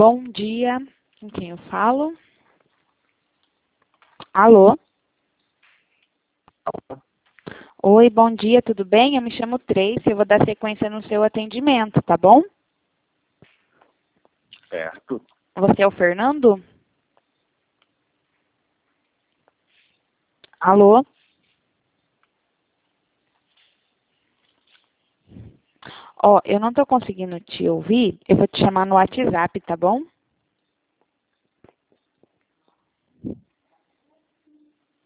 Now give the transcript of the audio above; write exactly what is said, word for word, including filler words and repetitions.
Bom dia, com quem eu falo? Alô? Oi, bom dia, tudo bem? Eu me chamo Tracy, eu vou dar sequência no seu atendimento, tá bom? Certo. Você é o Fernando? Alô? Ó, eu não tô conseguindo te ouvir, eu vou te chamar no WhatsApp, tá bom?